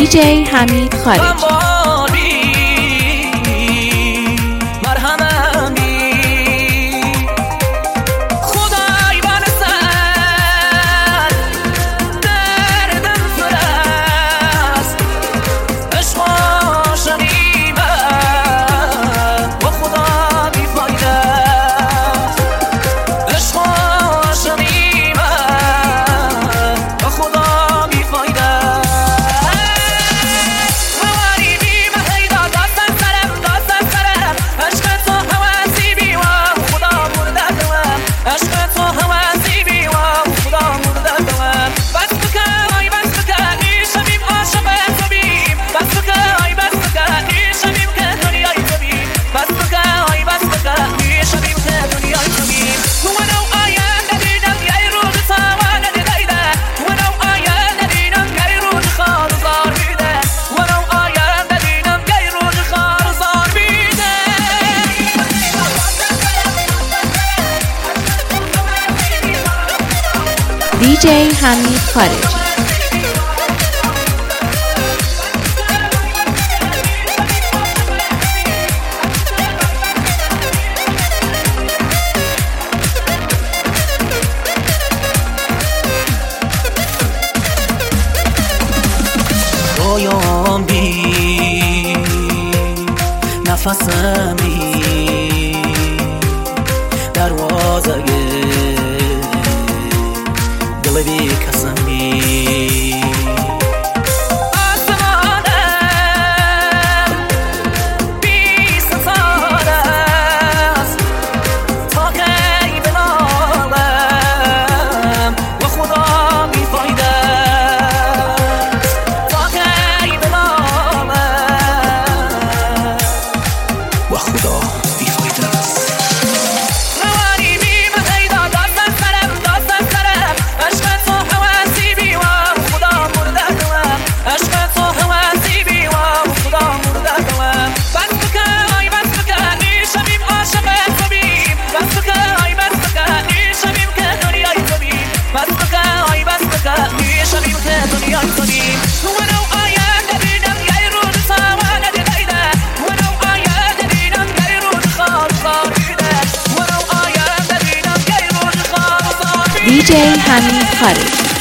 DJ حمید خارجی. DJ حمید خارجی. رویام بی نفسم بی دروازه دل بی کسم بی آسمانم بی ستاره است تا کی بنالم و خدا بی فایده تا کی بنالم و خدا بی فایده است. DJ حمید خارجی.